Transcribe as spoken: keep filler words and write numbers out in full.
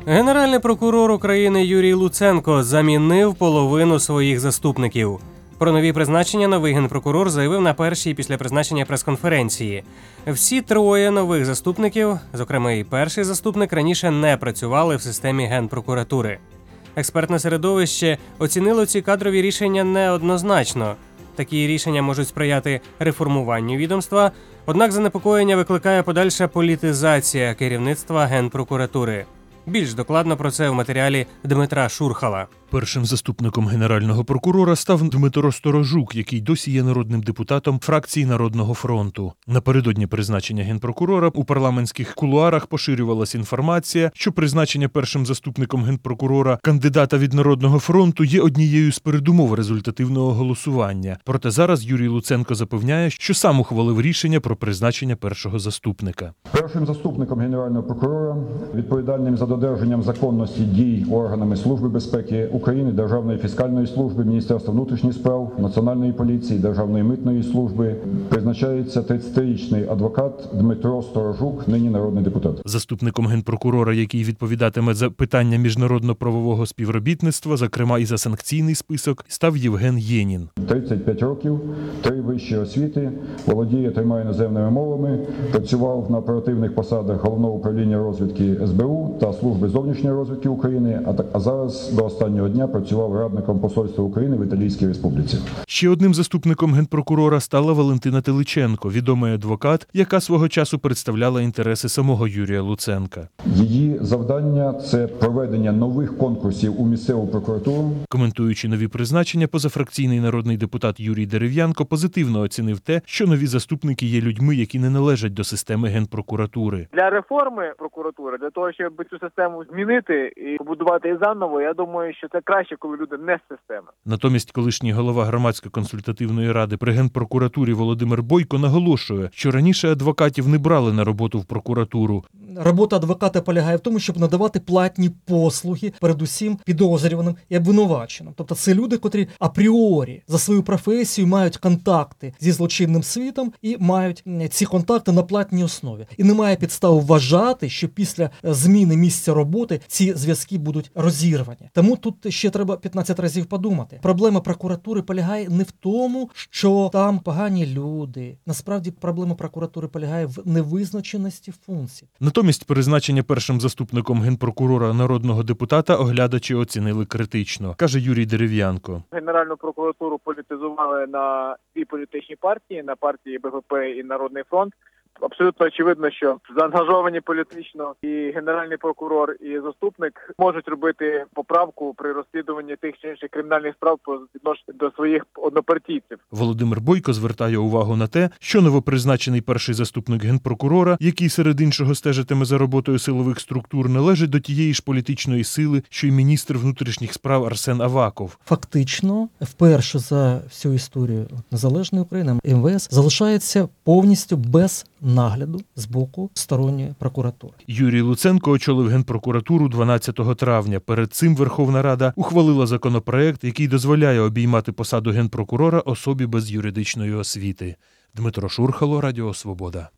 Генеральний прокурор України Юрій Луценко замінив половину своїх заступників. Про нові призначення новий генпрокурор заявив на першій після призначення прес-конференції. Всі троє нових заступників, зокрема і перший заступник, раніше не працювали в системі Генпрокуратури. Експертне середовище оцінило ці кадрові рішення неоднозначно. Такі рішення можуть сприяти реформуванню відомства, однак занепокоєння викликає подальша політизація керівництва Генпрокуратури. Більш докладно про це в матеріалі Дмитра Шурхала. Першим заступником генерального прокурора став Дмитро Сторожук, який досі є народним депутатом фракції Народного фронту. Напередодні призначення генпрокурора у парламентських кулуарах поширювалась інформація, що призначення першим заступником генпрокурора кандидата від Народного фронту є однією з передумов результативного голосування. Проте зараз Юрій Луценко запевняє, що сам ухвалив рішення про призначення першого заступника. Першим заступником генерального прокурора, відповідальним за додержанням законності дій органами Служби безпеки України, Державної фіскальної служби, Міністерства внутрішніх справ, Національної поліції, Державної митної служби, призначається тридцятирічний адвокат Дмитро Сторожук, нині народний депутат. Заступником генпрокурора, який відповідатиме за питання міжнародно-правового співробітництва, зокрема і за санкційний список, став Євген Єнін. тридцять п'ять років, три вищі освіти, володіє трьома іноземними мовами, працював на оперативних посадах Головного управління розвідки ес бе у та Служби зовнішньої розвідки України, а, так, а зараз до останнього дня працював радником посольства України в Італійській Республіці. Ще одним заступником генпрокурора стала Валентина Теличенко, відомий адвокат, яка свого часу представляла інтереси самого Юрія Луценка. Її завдання – це проведення нових конкурсів у місцеву прокуратуру. Коментуючи нові призначення, позафракційний народний депутат Юрій Дерев'янко позитивно оцінив те, що нові заступники є людьми, які не належать до системи генпрокуратури. Для реформи прокуратури, для того, щоб цю систему змінити і побудувати її заново, я думаю, що це краще, коли люди не з системи. Натомість колишній голова громадсько-консультативної ради при Генпрокуратурі Володимир Бойко наголошує, що раніше адвокатів не брали на роботу в прокуратуру. Робота адвоката полягає в тому, щоб надавати платні послуги, передусім підозрюваним і обвинуваченим. Тобто це люди, котрі апріорі за свою професію мають контакти зі злочинним світом і мають ці контакти на платній основі. І немає підстав вважати, що після зміни місця роботи ці зв'язки будуть розірвані. Тому тут ще треба п'ятнадцять разів подумати. Проблема прокуратури полягає не в тому, що там погані люди. Насправді проблема прокуратури полягає в невизначеності функцій. Натомість призначення першим заступником генпрокурора народного депутата оглядачі оцінили критично, каже Юрій Дерев'янко. Генеральну прокуратуру політизували на дві політичні партії, на партії Бе Ве Пе і Народний фронт. Абсолютно очевидно, що заангажовані політично і генеральний прокурор, і заступник можуть робити поправку при розслідуванні тих чи інших кримінальних справ по відношенню до своїх однопартійців. Володимир Бойко звертає увагу на те, що новопризначений перший заступник генпрокурора, який серед іншого стежитиме за роботою силових структур, належить до тієї ж політичної сили, що й міністр внутрішніх справ Арсен Аваков. Фактично, вперше за всю історію незалежної України ем ве ес залишається повністю без нагляду з боку сторонньої прокуратури. Юрій Луценко очолив Генпрокуратуру дванадцятого травня. Перед цим Верховна Рада ухвалила законопроект, який дозволяє обіймати посаду генпрокурора особі без юридичної освіти. Дмитро Шурхало, Радіо Свобода.